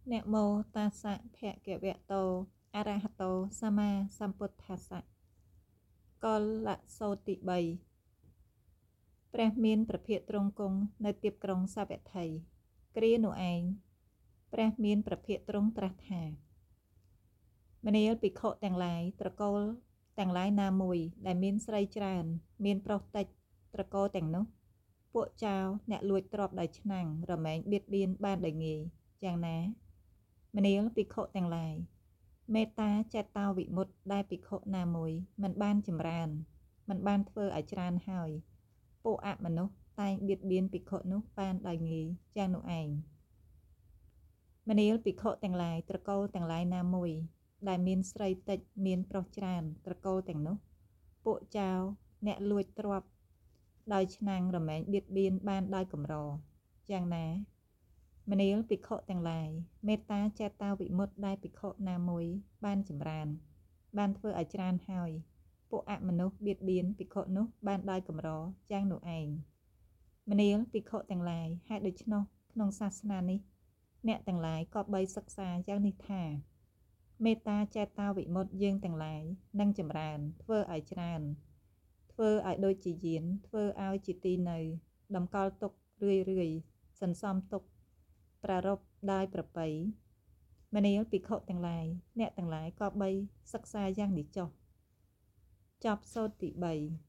นะโมตัสสะภะคะวะโตอะระหะโตสัมมาสัมพุทธัสสะកលសោតិ3ព្រះមានប្រភេទទ្រង់គង់នៅទីក្រុងសាវត្ថីគ្រានោះឯងព្រះមានប្រភេទទ្រង់ត្រាស់ថាមនាលភិក្ខុទាំងឡាយត្រកូលទាំងឡាយណាមួយដែលមានស្រីច្រើនមានប្រុសតិចត្រកូលទាំងនោះពួកចៅអ្នកលួចទ្រព្យដោយឆ្នាំងរមែងបៀតបៀនបានដោយងាយយ៉ាងណាមនាលភិក្ខុទាំងឡាយមេត្តាចេតោវិមុតតិដែលភិក្ខុណាមួយមិនបានចម្រើនមិនបានធ្វើឲ្យច្រើនហើយពួកអមនុស្សតែងបៀតបៀនភិក្ខុនោះបានដោយងាយយ៉ាងនោះឯងមនាលភិក្ខុទាំងឡាយត្រកូលទាំងឡាយណាមួយដែលមានស្រីតិចមានប្រុសច្រើនត្រកូលទាំងនោះពួកចៅអ្នកលួចទ្រព្យដោយឆ្នាំងរមែងបៀតបៀនបានដោយកម្រយ៉ាងណាមនាលភិក្ខុទាំងឡាយមេត្តាចេតោវិមុតតិដែលភិក្ខុណាមួយបានចម្រើនបានធ្វើឲ្យច្រើនហើយពួកអមនុស្សបៀតបៀនភិក្ខុនោះបានដោយកម្រយ៉ាងនោះឯងមនាលភិក្ខុទាំងឡាយហេតុដូច្នោះក្នុងសាសនានេះអ្នកទាំងឡាយក៏បីសិក្សាយ៉ាងនេះថាមេត្តាចេតោវិមុតតិយើងទាំងឡាយនឹងចម្រើនធ្វើឲ្យច្រើនធ្វើឲ្យដូចជាយានធ្វើឲ្យជាទីនៅតម្កល់ទុករឿយសន្សំទុកប្រារព្ធដោយប្រពៃមនាលភិក្ខុទាំងឡាយអ្នកទាំងឡាយក៏បីសិក្សាយ៉ាងនេះចុះចប់សូត្រទី3